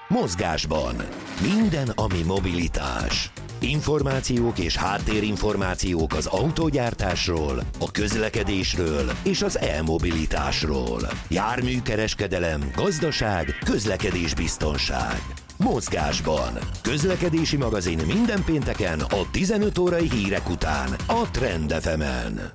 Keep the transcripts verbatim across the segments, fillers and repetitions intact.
Mozgásban. Minden, ami mobilitás. Információk és háttérinformációk az autógyártásról, a közlekedésről és az e-mobilitásról. Járműkereskedelem, gazdaság, közlekedésbiztonság. Mozgásban. Közlekedési magazin minden pénteken a tizenöt órai hírek után a Trend ef emen.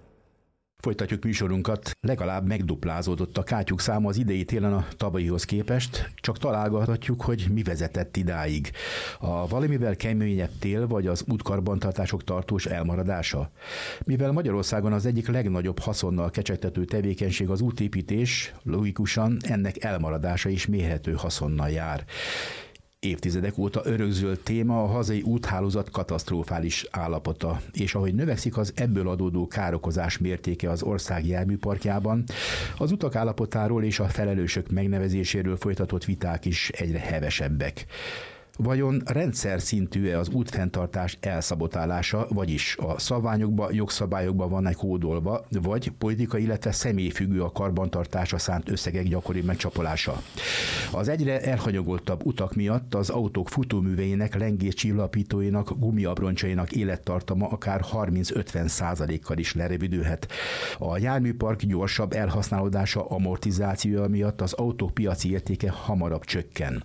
Folytatjuk műsorunkat. Legalább megduplázódott a kátyúk száma az idei télen a tavalyihoz képest, csak találgathatjuk, hogy mi vezetett idáig. A valamivel keményebb tél vagy az útkarbantartások tartós elmaradása? Mivel Magyarországon az egyik legnagyobb haszonnal kecsegtető tevékenység az útépítés, logikusan ennek elmaradása is mérhető haszonnal jár. Évtizedek óta örökzöld téma a hazai úthálózat katasztrofális állapota, és ahogy növekszik az ebből adódó károkozás mértéke az ország járműparkjában, az utak állapotáról és a felelősök megnevezéséről folytatott viták is egyre hevesebbek. Vajon rendszer szintű-e az útfenntartás elszabotálása, vagyis a szabványokba, jogszabályokba van-e kódolva, vagy politikai, illetve személyfüggő a karbantartásra szánt összegek gyakori megcsapolása? Az egyre elhanyagoltabb utak miatt az autók futóműveinek, lengéscsillapítóinak, gumiabroncsainak élettartama akár harminc-ötven százalékkal is lerövidülhet. A járműpark gyorsabb elhasználódása, amortizációja miatt az autók piaci értéke hamarabb csökken.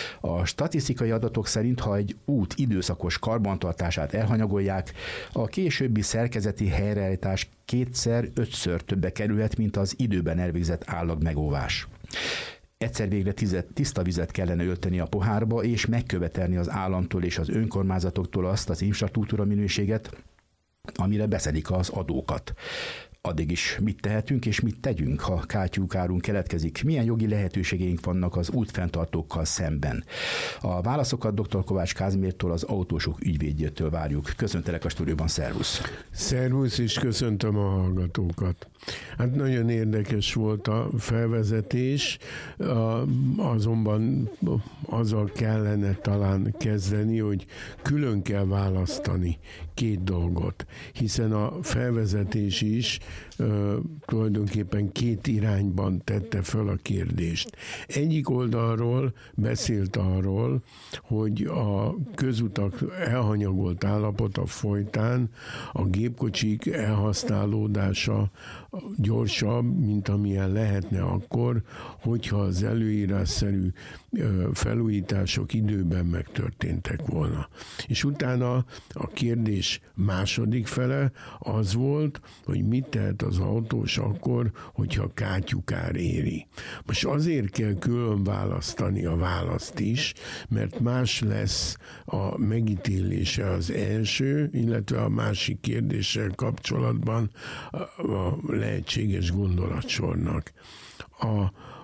A statisztikai adatok szerint, ha egy út időszakos karbantartását elhanyagolják, a későbbi szerkezeti helyreállítás kétszer-ötször többe kerülhet, mint az időben elvégzett állagmegóvás. Egyszer végre tiszta vizet kellene ölteni a pohárba, és megkövetelni az államtól és az önkormányzatoktól azt az infrastruktúra minőséget, amire beszedik az adókat. Addig is mit tehetünk és mit tegyünk, ha kátyúkárunk keletkezik? Milyen jogi lehetőségeink vannak az útfenntartókkal szemben? A válaszokat dr. Kovács Kázimértól, az autósok ügyvédjétől várjuk. Köszöntelek a stúdióban, szervusz! Szervusz, és köszöntöm a hallgatókat. Hát nagyon érdekes volt a felvezetés, azonban azzal kellene talán kezdeni, hogy külön kell választani két dolgot, hiszen a felvezetés is tulajdonképpen két irányban tette föl a kérdést. Egyik oldalról beszélt arról, hogy a közutak elhanyagolt állapota folytán a gépkocsik elhasználódása gyorsabb, mint amilyen lehetne akkor, hogyha az előírásszerű felújítások időben megtörténtek volna. És utána a kérdés második fele az volt, hogy mit tehet az autós akkor, hogyha kátyukár éri. Most azért kell külön választani a választ is, mert más lesz a megítélése az első, illetve a másik kérdéssel kapcsolatban a lehetséges gondolatsornak. A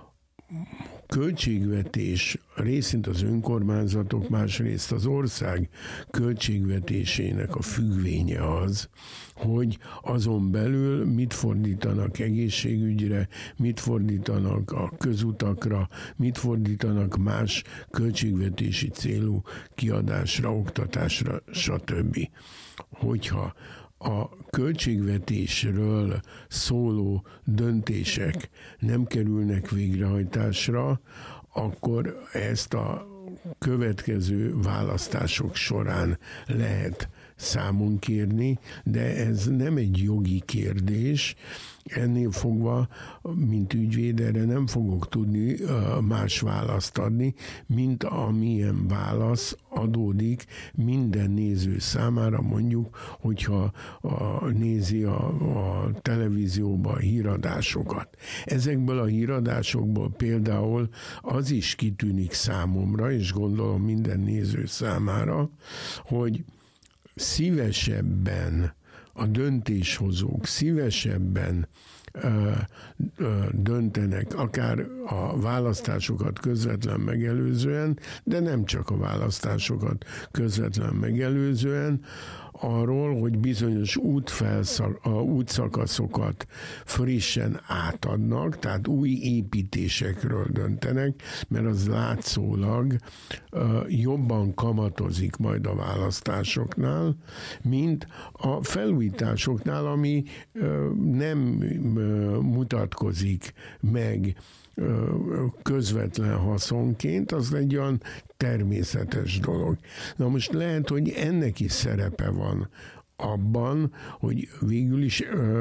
költségvetés részint az önkormányzatok, másrészt az ország költségvetésének a függvénye az, hogy azon belül mit fordítanak egészségügyre, mit fordítanak a közutakra, mit fordítanak más költségvetési célú kiadásra, oktatásra, stb. Hogyha a költségvetésről szóló döntések nem kerülnek végrehajtásra, akkor ezt a következő választások során lehet számon kérni, de ez nem egy jogi kérdés. Ennél fogva, mint ügyvéd, erre nem fogok tudni más választ adni, mint amilyen válasz adódik minden néző számára, mondjuk, hogyha a, nézi a, a televízióban a híradásokat. Ezekből a híradásokból például az is kitűnik számomra, és gondolom minden néző számára, hogy szívesebben a döntéshozók szívesebben ö, ö, döntenek, akár a választásokat közvetlen megelőzően, de nem csak a választásokat közvetlen megelőzően, arról, hogy bizonyos útfelszak, útszakaszokat frissen átadnak, tehát új építésekről döntenek, mert az látszólag jobban kamatozik majd a választásoknál, mint a felújításoknál, ami nem mutatkozik meg közvetlen haszonként, az egy olyan természetes dolog. Na most lehet, hogy ennek is szerepe van abban, hogy végül is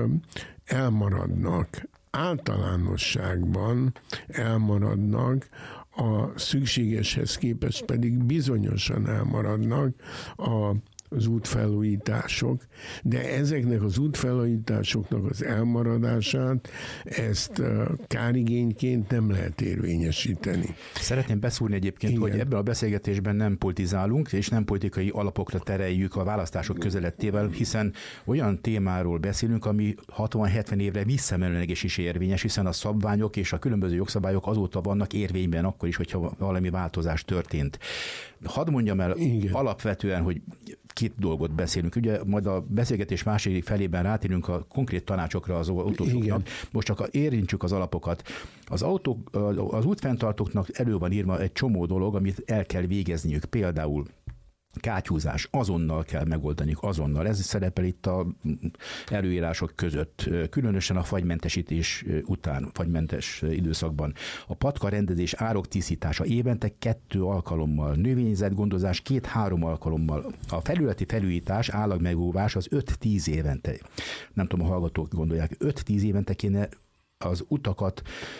elmaradnak, általánosságban elmaradnak, a szükségeshez képest pedig bizonyosan elmaradnak a az útfelújítások, de ezeknek az útfelújításoknak az elmaradását, ezt kárigényként nem lehet érvényesíteni. Szeretném beszúrni egyébként, Igen. hogy ebben a beszélgetésben nem politizálunk, és nem politikai alapokra tereljük a választások közelettével, hiszen olyan témáról beszélünk, ami hatvan-hetven évre visszamenőleg is érvényes, hiszen a szabványok és a különböző jogszabályok azóta vannak érvényben, akkor is, hogyha valami változás történt. Hadd mondjam el Igen. alapvetően, hogy két dolgot beszélünk. Ugye majd a beszélgetés második felében rátérünk a konkrét tanácsokra az autósoknak. Most csak érintsük az alapokat. Az, autók, az útfenntartóknak elő van írva egy csomó dolog, amit el kell végezniük. Például kátyúzás, azonnal kell megoldaniuk, azonnal. Ez szerepel itt a előírások között, különösen a fagymentesítés után, fagymentes időszakban. A patka rendezés, árok tisztítása évente kettő alkalommal, növényzetgondozás két-három alkalommal. A felületi felújítás, állagmegóvás az öt-tíz évente. Nem tudom, a hallgatók gondolják, öt-tíz évente kéne az utakat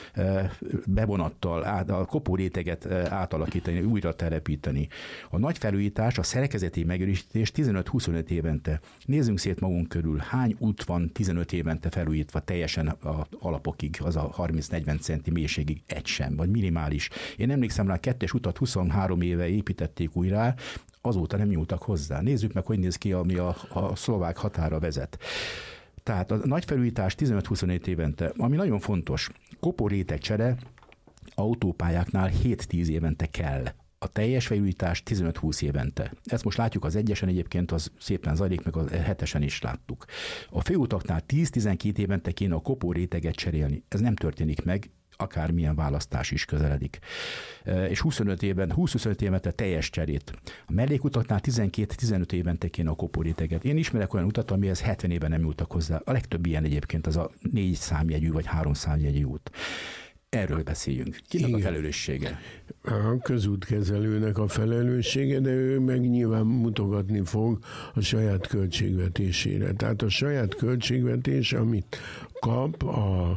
bevonattal, a kopóréteget átalakítani, újra telepíteni. A nagy felújítás, a szerkezeti megerősítés tizenöt-huszonöt évente. Nézzünk szét magunk körül, hány út van tizenöt évente felújítva teljesen az alapokig, az a harminc-negyven centi mélységig, egy sem, vagy minimális. Én emlékszem rá, a kettes utat huszonhárom éve építették újra, azóta nem nyúltak hozzá. Nézzük meg, hogy néz ki, ami a, a szlovák határa vezet. Tehát a nagy felújítás tizenöt-huszonöt évente, ami nagyon fontos, kopórétegcsere autópályáknál hét-tíz évente kell. A teljes felújítás tizenöt-húsz évente. Ezt most látjuk az egyesen, egyébként az szépen zajlik, meg a hetesen is láttuk. A főutaknál tíz-tizenkét évente kéne a kopóréteget cserélni. Ez nem történik meg, akármilyen választás is közeledik. És huszonöt évben, húsz-huszonöt évente teljes cserét. A mellékutaknál tizenkét-tizenöt évente kéne a kopóréteget. Én ismerek olyan utat, amihez hetven éven nem jutottak hozzá. A legtöbb ilyen egyébként az a négy számjegyű vagy három számjegyű út. Erről beszéljünk. Kinek Igen. a felelőssége? A közútkezelőnek a felelőssége, de ő meg nyilván mutogatni fog a saját költségvetésére. Tehát a saját költségvetés, amit kap a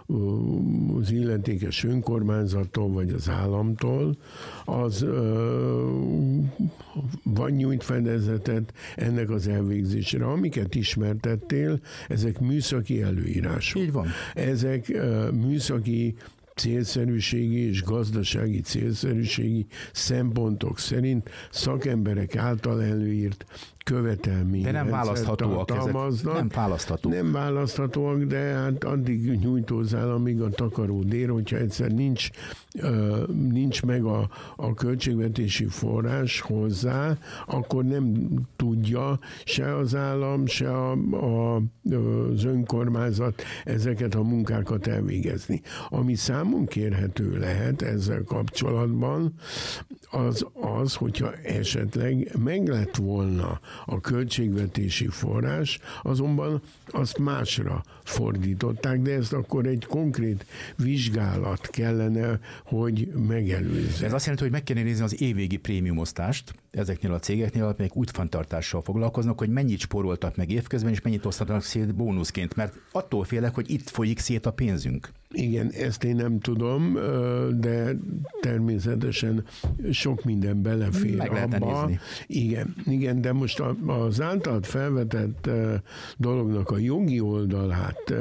az illetékes önkormányzattól, vagy az államtól, az ö, vagy nyújt fedezetet ennek az elvégzésére. Amiket ismertettél, ezek műszaki előírások. Így van. Ezek ö, műszaki célszerűségi és gazdasági célszerűségi szempontok szerint szakemberek által előírt követelmény. De nem választhatóak ezek. Nem választhatóak. Nem választhatóak, de hát addig nyújtózzál, amíg a takaró dér, hogyha egyszer nincs, uh, nincs meg a, a költségvetési forrás hozzá, akkor nem tudja se az állam, se a, a, az önkormányzat ezeket a munkákat elvégezni. Ami számon kérhető lehet ezzel kapcsolatban, az az, hogyha esetleg meg lett volna a költségvetési forrás, azonban azt másra fordították, de ezt akkor egy konkrét vizsgálat kellene, hogy megelőzze. Ez azt jelenti, hogy meg kéne nézni az évvégi prémiumosztást ezeknél a cégeknél, amelyek útfenntartással foglalkoznak, hogy mennyit spóroltak meg évközben, és mennyit osztatnak szét bónuszként, mert attól félek, hogy itt folyik szét a pénzünk. Igen, ezt én nem tudom, de természetesen sok minden belefér meg abba. Nézni. Igen, igen, de most az általad felvetett dolognak a jogi oldalát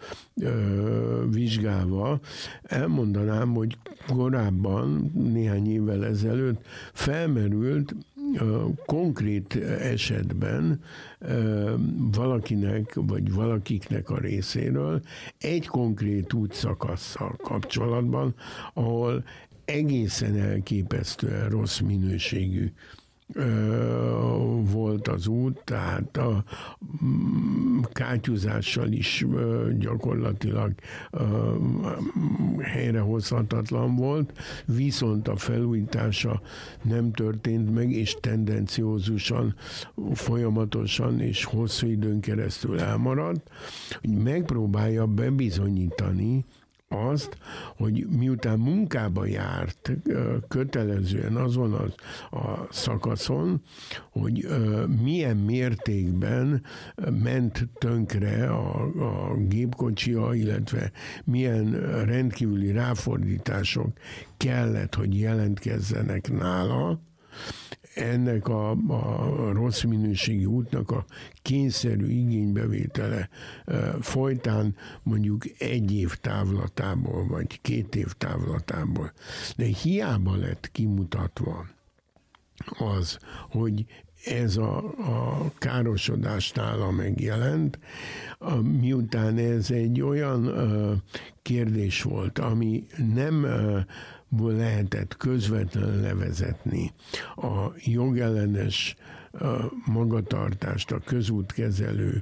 vizsgálva elmondanám, hogy korábban, néhány évvel ezelőtt felmerült konkrét esetben valakinek, vagy valakiknek a részéről egy konkrét útszakasszal kapcsolatban, ahol egészen elképesztően rossz minőségű volt az út, tehát a kátyúzással is gyakorlatilag helyrehozhatatlan volt, viszont a felújítása nem történt meg, és tendenciózusan, folyamatosan és hosszú időn keresztül elmaradt, hogy megpróbálja bebizonyítani azt, hogy miután munkába járt kötelezően azon a, a szakaszon, hogy milyen mértékben ment tönkre a, a gépkocsia, illetve milyen rendkívüli ráfordítások kellett, hogy jelentkezzenek nála, ennek a, a rossz minőségi útnak a kényszerű igénybevétele folytán mondjuk egy év távlatából, vagy két év távlatából. De hiába lett kimutatva az, hogy ez a, a károsodás nála megjelent, miután ez egy olyan kérdés volt, ami nem lehetett közvetlenül levezetni a jogellenes magatartást a közútkezelő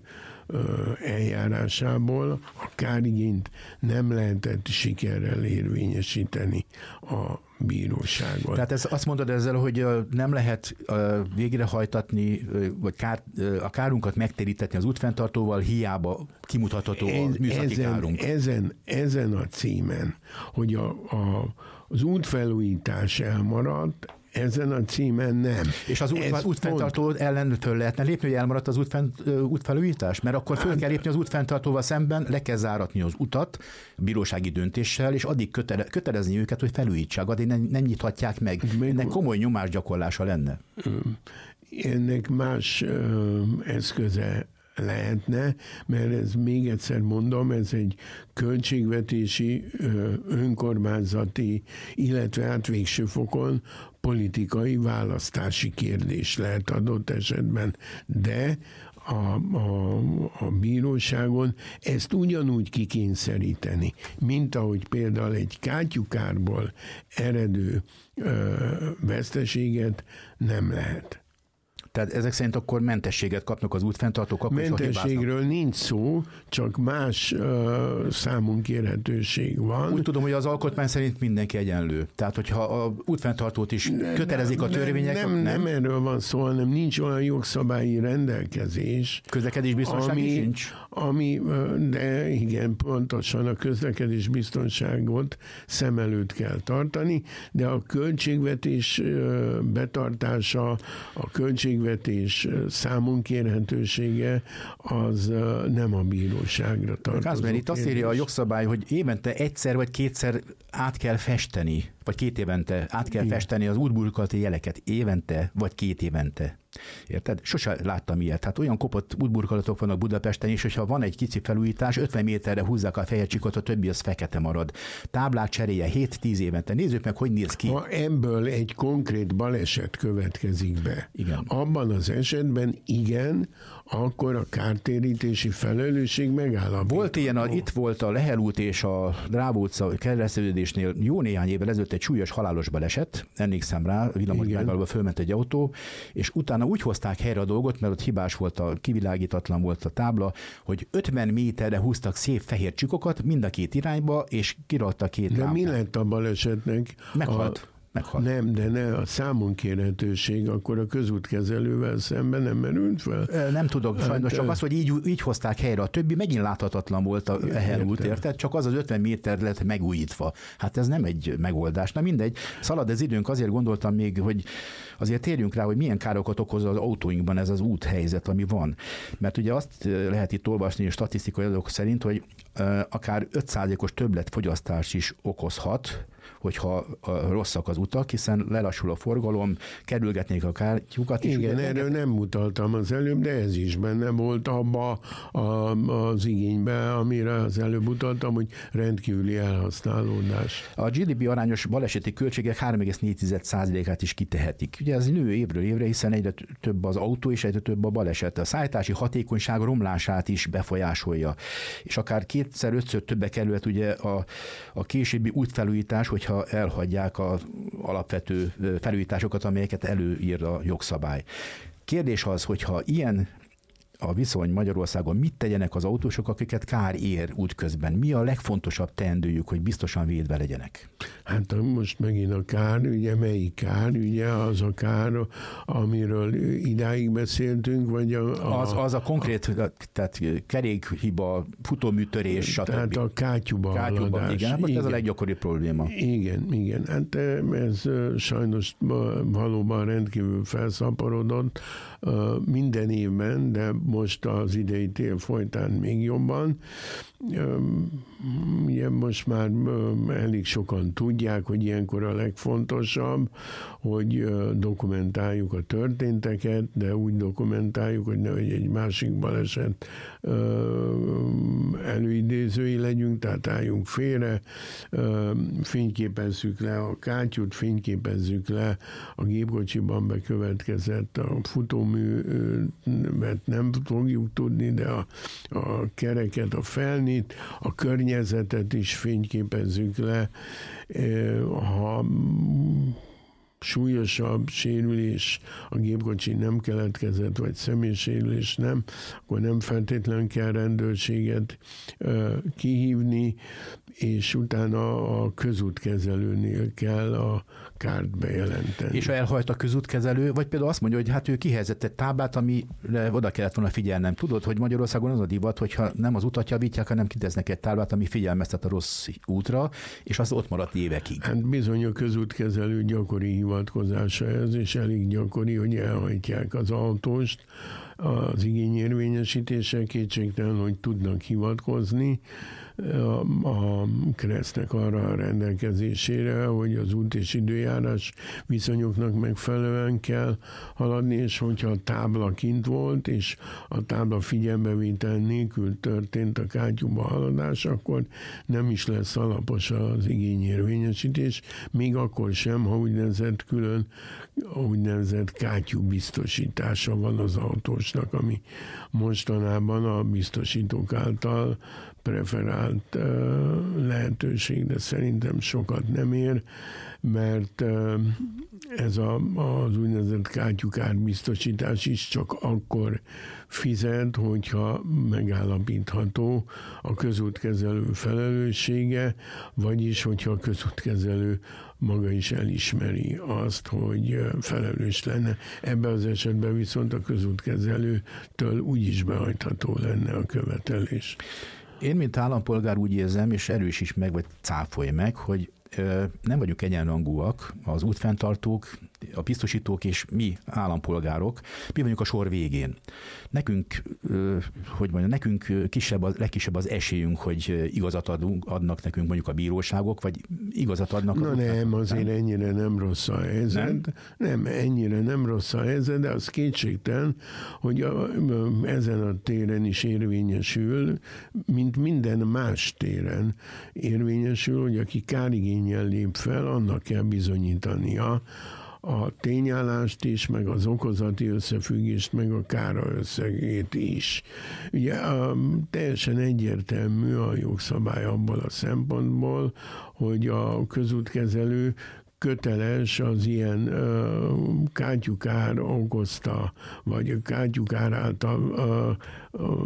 eljárásából, a kárigényt nem lehetett sikerrel érvényesíteni a bíróságon. Tehát ez, azt mondod ezzel, hogy nem lehet végrehajtatni, vagy kár, a kárunkat megtérítetni az útfenntartóval, hiába kimutatható a műszaki ezen, kárunk. Ezen, ezen a címen, hogy a, a, az útfelújítás elmaradt, ezen a címen nem. És az út, útfenntartó pont... ellen föl lehetne lépni, hogy elmaradt az útfent, útfelújítás? Mert akkor föl kell lépni az útfenntartóval szemben, le kell záratni az utat bírósági döntéssel, és addig kötele, kötelezni őket, hogy felújítsák, addig nem, nem nyithatják meg. meg. Ennek komoly nyomásgyakorlása lenne. Ennek más ö, eszköze lehetne, mert ez még egyszer mondom, ez egy költségvetési, önkormányzati, illetve hát végső fokon politikai választási kérdés lehet adott esetben, de a, a, a bíróságon ezt ugyanúgy kikényszeríteni, mint ahogy például egy kátyukárból eredő ö, veszteséget nem lehet. Tehát ezek szerint akkor mentességet kapnak az útfenntartók? Akkor mentességről nincs szó, csak más uh, számon kérhetőség van. Úgy tudom, hogy az alkotmány szerint mindenki egyenlő. Tehát, hogyha a útfenntartót is kötelezik a törvények... Nem, nem, nem erről van szó, hanem nincs olyan jogszabályi rendelkezés. Közlekedésbiztonság ami, is nincs? Ami, de igen, pontosan a közlekedésbiztonságot szem előtt kell tartani, de a költségvetés betartása, a költségvetés vetés számon kérhetősége az nem a bíróságra tartozó. Kázmer, itt azt írja a jogszabály, hogy évente egyszer vagy kétszer át kell festeni, vagy két évente át kell Igen. festeni az útburkolati jeleket. Évente vagy két évente. Érted? Sose láttam ilyet. Hát olyan kopott útburkolatok vannak Budapesten is, hogyha van egy kicsi felújítás, ötven méterre húzzák a fehér csíkot, a többi az fekete marad. Táblák cseréje hét-tíz évente. Nézzük meg, hogy néz ki. Ha ebből egy konkrét baleset következik be, igen. abban az esetben igen, akkor a kártérítési felelősség megállapítható. Volt ilyen, a, itt volt a Lehel út és a Dráva utca kereszteződésnél jó néhány évvel ezelőtt egy súlyos halálos baleset, emlékszem rá, villamos megállóba fölment egy autó, és utána úgy hozták helyre a dolgot, mert ott hibás volt, a kivilágítatlan volt a tábla, hogy ötven méterre húztak szép fehér csikokat mind a két irányba, és kiraktak két De lámpát. mi lett a balesetnek? Meghalt. A... Meghalt. Nem, de ne, a számon kérhetőség akkor a közútkezelővel szemben nem merült fel? Nem tudok, sajnos csak az, hogy így, így hozták helyre. A többi megint láthatatlan volt a Lehel út, érted? Csak az az ötven méter lett megújítva. Hát ez nem egy megoldás. Na mindegy, szalad az időnk, azért gondoltam még, hogy azért térjünk rá, hogy milyen károkat okoz az autóinkban ez az úthelyzet, ami van. Mert ugye azt lehet itt olvasni a statisztikai adatok szerint, hogy akár öt százalékos többletfogyasztás is okozhat, hogyha rosszak az utak, hiszen lelassul a forgalom, kerülgetnék a kártyukat. Igen, erről nem mutaltam az előbb, de ez is benne volt abba a, az igénybe, amire az előbb utaltam, hogy rendkívüli elhasználódás. A gé dé pé arányos baleseti költségek három egész négy százalékát is kitehetik. Ugye ez nő évről évre, hiszen egyre több az autó és egyre több a baleset. A szállítási hatékonyság romlását is befolyásolja. És akár kétszer-ötször többe kerülhet ugye a, a későbbi útfelújítás, hogyha elhagyják az alapvető felújításokat, amelyeket előír a jogszabály. Kérdés az, hogyha ilyen a viszony Magyarországon, mit tegyenek az autósok, akiket kár ér útközben? Mi a legfontosabb teendőjük, hogy biztosan védve legyenek? Hát most megint a kár, ugye melyik kár, ugye az a kár, amiről idáig beszéltünk, vagy a... a az, az a konkrét, a, tehát kerékhiba, futóműtörés, stb. Tehát a kátyúba haladás. Igen, igen, ez a leggyakoribb probléma. Igen, igen. Hát ez sajnos valóban rendkívül felszaporodott minden évben, de most az idei tél folytán még jobban. Ugye most már elég sokan tudják, hogy ilyenkor a legfontosabb, hogy dokumentáljuk a történteket, de úgy dokumentáljuk, hogy nehogy egy másik baleset előidézői legyünk, tehát álljunk félre, fényképezzük le a kátyút, fényképezzük le a gépkocsiban bekövetkezett a futóművet nem fogjuk tudni, de a, a kereket, a felnit, a környezetet is fényképezzük le. Ha súlyosabb sérülés a gépkocsi nem keletkezett, vagy személysérülés nem, akkor nem feltétlenül kell rendőrséget kihívni, és utána a közútkezelőnél kell a kárt bejelenteni. És ha elhajt a közútkezelő, vagy például azt mondja, hogy hát ő kihelyezett egy táblát, amire oda kellett volna figyelnem. Tudod, hogy Magyarországon az a divat, hogyha nem az utat javítják, hanem kitesznek egy táblát, ami figyelmeztet a rossz útra, és az ott maradt évekig. Hát bizony a közútkezelő gyakori hivatkozása ez, és elég gyakori, hogy elhajtják az autóst. Az igényérvényesítése kétségtelen, hogy tudnak hivatkozni a, a keresztnek arra a rendelkezésére, hogy az út és időjárás viszonyoknak megfelelően kell haladni, és hogyha a tábla kint volt, és a tábla figyelmevétel nélkül történt a kátyúba haladás, akkor nem is lesz alapos az igényérvényesítés, még akkor sem, ha úgynevezett külön úgynevezett kátyú biztosítása van az autósnak, ami mostanában a biztosítók által preferált uh, lehetőség, de szerintem sokat nem ér, mert uh, ez a, az úgynevezett kátyukár-biztosítás is csak akkor fizet, hogyha megállapítható a közútkezelő felelőssége, vagyis hogyha a közútkezelő maga is elismeri azt, hogy felelős lenne. Ebben az esetben viszont a közútkezelőtől úgyis behajtható lenne a követelés. Én, mint állampolgár úgy érzem, és erős is meg, vagy cáfolj meg, hogy nem vagyunk egyenrangúak, az útfenntartók, a biztosítók és mi állampolgárok, mi vagyunk a sor végén. Nekünk, hogy mondjam, nekünk kisebb az, legkisebb az esélyünk, hogy igazat adunk, adnak nekünk mondjuk a bíróságok, vagy igazat adnak. Na nem, azért nem? ennyire nem rossz a helyzet. Nem? nem, ennyire nem rossz a helyzet, de az kétségtelen, hogy a, ezen a téren is érvényesül, mint minden más téren érvényesül, hogy aki kárigénnyel lép fel, annak kell bizonyítania a tényállást is, meg az okozati összefüggést, meg a kára összegét is. Ugye a, teljesen egyértelmű a jogszabály abból a szempontból, hogy a közútkezelő köteles az ilyen uh, kátyukár okozta, vagy kátyukár által uh, uh,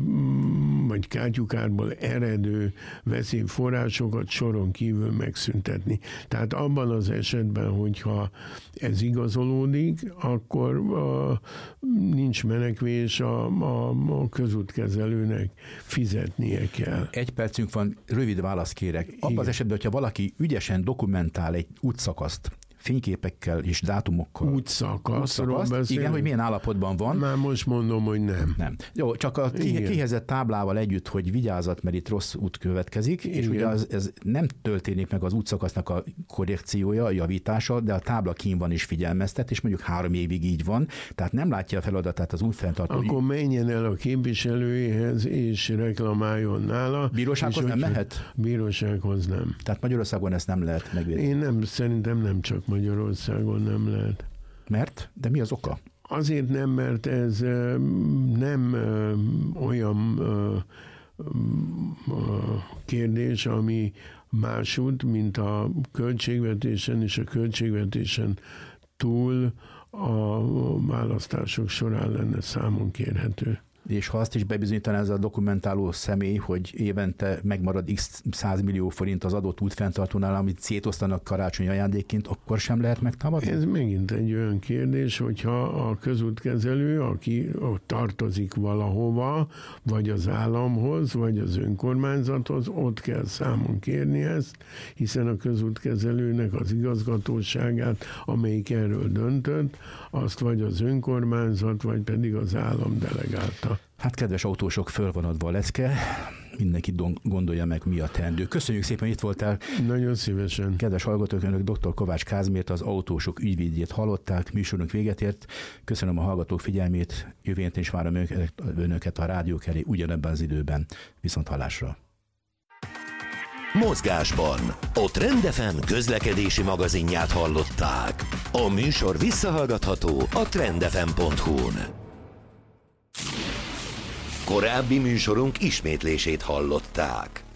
vagy kátyukárból eredő veszélyforrásokat soron kívül megszüntetni. Tehát abban az esetben, hogyha ez igazolódik, akkor uh, nincs menekvés, a, a, a közútkezelőnek fizetnie kell. Egy percünk van, rövid választ kérek. Abban az esetben, hogyha valaki ügyesen dokumentál egy útszakaszt, fényképekkel és dátumokkal. Útszakaszról beszél. Igen, hogy milyen állapotban van. Már most mondom, hogy nem. Nem. Jó, csak a kihelyezett táblával együtt, hogy vigyázat, mert itt rossz út következik, igen. És ugye az, ez nem történik meg az útszakasznak a korrekciója, a javítása, de a tábla kín van és figyelmeztet, és mondjuk három évig így van, tehát nem látja a feladatát az útfenntartó. Akkor menjen el a képviselőjéhez, és reklamáljon nála. Bírósághoz nem mehet? Bírósághoz nem. Tehát Magyarországon ezt nem lehet megvédeni. Én nem, szerintem nem csak Magyarországon nem lehet. Mert? De mi az oka? Azért nem, mert ez nem olyan kérdés, ami másút, mint a költségvetésen és a költségvetésen túl a választások során lenne számon kérhető. És ha azt is bebizonyítaná ez a dokumentáló személy, hogy évente megmarad x százmillió forint az adott útfenntartónál, amit szétosztanak karácsonyi ajándékként, akkor sem lehet megtámadni? Ez megint egy olyan kérdés, hogyha a közútkezelő, aki ott tartozik valahova, vagy az államhoz, vagy az önkormányzathoz, ott kell számon kérni ezt, hiszen a közútkezelőnek az igazgatóságát, amelyik erről döntött, azt vagy az önkormányzat, vagy pedig az állam delegálta. Hát kedves autósok, föl van adva a lecke, mindenki gondolja meg, mi a teendő. Köszönjük szépen, hogy itt voltál. Nagyon szívesen. Kedves hallgatók, önök dr. Kovács Kázmért, az autósok ügyvédjét hallották, műsorunk véget ért. Köszönöm a hallgatók figyelmét, jövő héten is várom önöket a rádiók elé ugyanebben az időben. Viszont hallásra. Mozgásban a Trend ef em közlekedési magazinját hallották. A műsor visszahallgatható a trend ef em pont hu-n. Korábbi műsorunk ismétlését hallották.